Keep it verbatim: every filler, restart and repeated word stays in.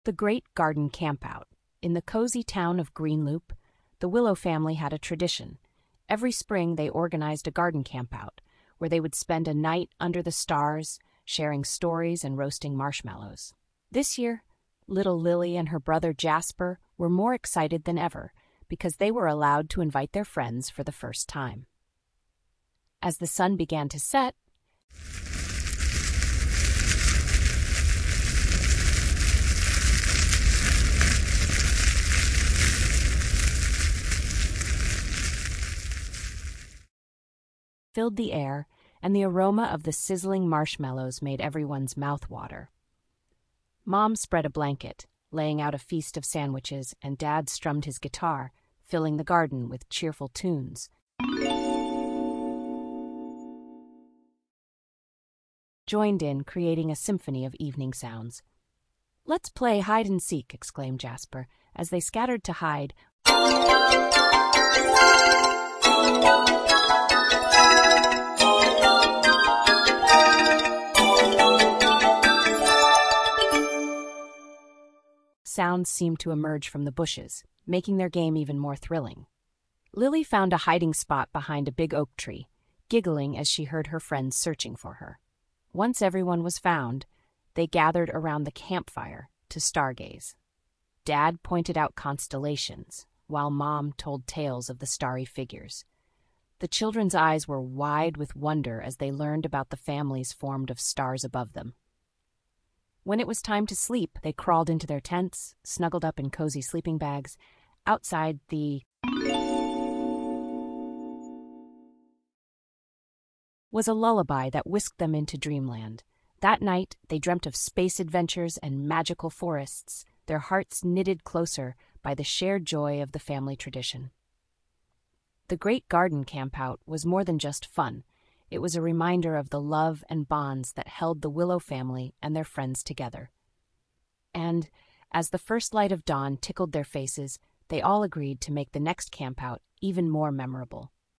The Great Garden Campout. In the cozy town of Greenloop, the Willow family had a tradition. Every spring they organized a garden campout, where they would spend a night under the stars, sharing stories and roasting marshmallows. This year, little Lily and her brother Jasper were more excited than ever because they were allowed to invite their friends for the first time. As the sun began to set, filled the air, and the aroma of the sizzling marshmallows made everyone's mouth water. Mom spread a blanket, laying out a feast of sandwiches, and Dad strummed his guitar, filling the garden with cheerful tunes. Joined in, creating a symphony of evening sounds. "Let's play hide and seek," exclaimed Jasper, as they scattered to hide. Sounds seemed to emerge from the bushes, making their game even more thrilling. Lily found a hiding spot behind a big oak tree, giggling as she heard her friends searching for her. Once everyone was found, they gathered around the campfire to stargaze. Dad pointed out constellations, while Mom told tales of the starry figures. The children's eyes were wide with wonder as they learned about the families formed of stars above them. When it was time to sleep, they crawled into their tents, snuggled up in cozy sleeping bags. Outside, the was a lullaby that whisked them into dreamland. That night, they dreamt of space adventures and magical forests, their hearts knitted closer by the shared joy of the family tradition. The Great Garden Campout was more than just fun. It was a reminder of the love and bonds that held the Willow family and their friends together. And, as the first light of dawn tickled their faces, they all agreed to make the next campout even more memorable.